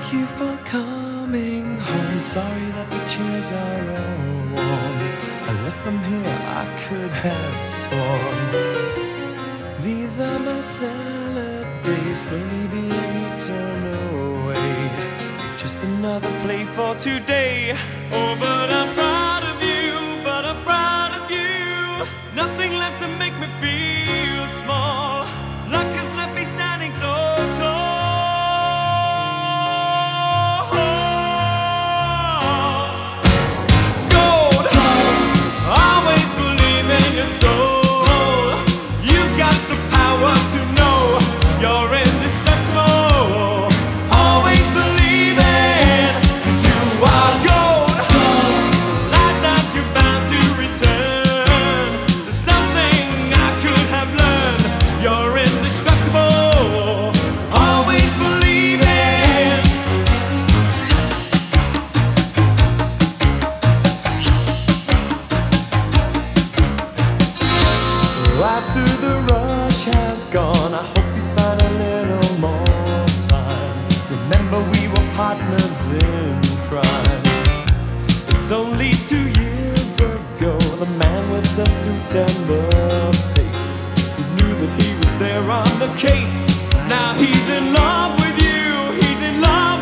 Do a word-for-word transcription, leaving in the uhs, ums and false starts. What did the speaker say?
Thank you for coming home. Sorry that the chairs are all warm. I left them here, I could have sworn. These are my salad days, slowly being eaten away. Just another play for today. Oh, but I'm proud of you, but I'm proud of you. Nothing left to make me feel small. Luck has left me standing so tall. Gold, always believe in your soul. You've got the power to know you're indestructible. Always believe it, 'cause you are gold. Like that you're bound to return. There's something I could have learned. You're indestructible. Always believe it. So after the rush has gone, I hope you find a little more time. Remember we were partners in crime. It's only two years ago, the man with the suit and the face, who knew that he was there on the case. Now he's in love with you, he's in love